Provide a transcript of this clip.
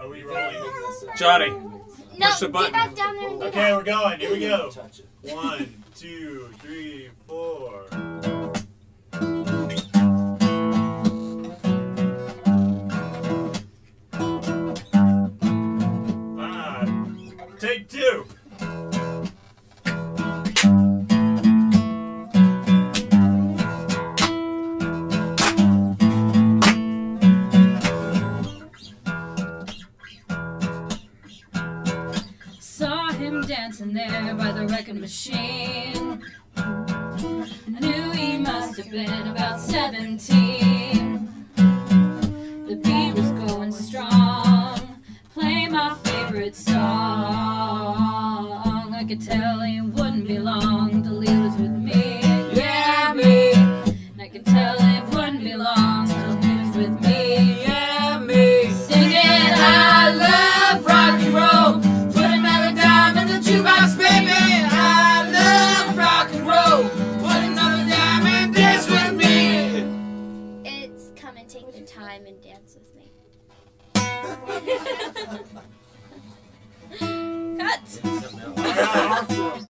Are we rolling? Johnny, No, push the get button. back down there and get Okay, we're going. Here we go. Touch it. 1, 2, 3, 4. Take 2. Saw him dancing there by the wrecking machine. I knew he must have been about 17. The beat was going strong, playing my favorite song. I could tell he wouldn't be long till he was with me. Yeah, me. And I could tell it wouldn't be long till he was with me. Yeah, me. Singing, I love rock and roll. Put another dime in the jukebox, baby. I love rock and roll. Put another dime and dance with me. It's come and take the time and dance with me. Cut. All right, awesome.